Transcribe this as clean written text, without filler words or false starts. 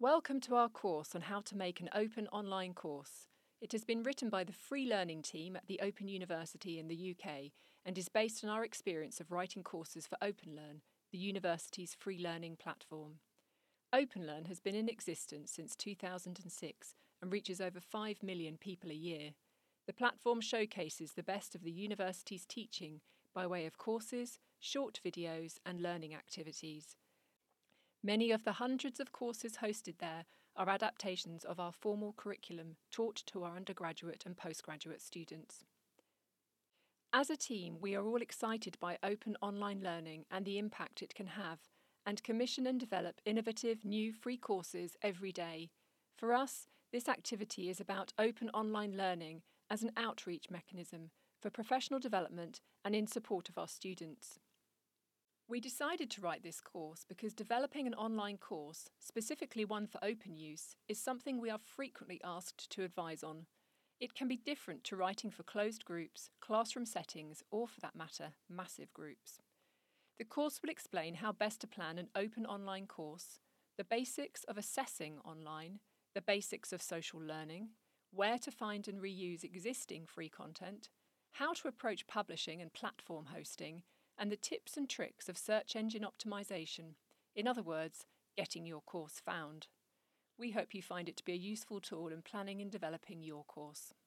Welcome to our course on how to make an open online course. It has been written by the Free Learning team at the Open University in the UK and is based on our experience of writing courses for OpenLearn, the university's free learning platform. OpenLearn has been in existence since 2006 and reaches over 5 million people a year. The platform showcases the best of the university's teaching by way of courses, short videos and learning activities. Many of the hundreds of courses hosted there are adaptations of our formal curriculum taught to our undergraduate and postgraduate students. As a team, we are all excited by open online learning and the impact it can have, and commission and develop innovative new free courses every day. For us, this activity is about open online learning as an outreach mechanism for professional development and in support of our students. We decided to write this course because developing an online course, specifically one for open use, is something we are frequently asked to advise on. It can be different to writing for closed groups, classroom settings, or for that matter, massive groups. The course will explain how best to plan an open online course, the basics of assessing online, the basics of social learning, where to find and reuse existing free content, how to approach publishing and platform hosting, and the tips and tricks of search engine optimization, in other words, getting your course found. We hope you find it to be a useful tool in planning and developing your course.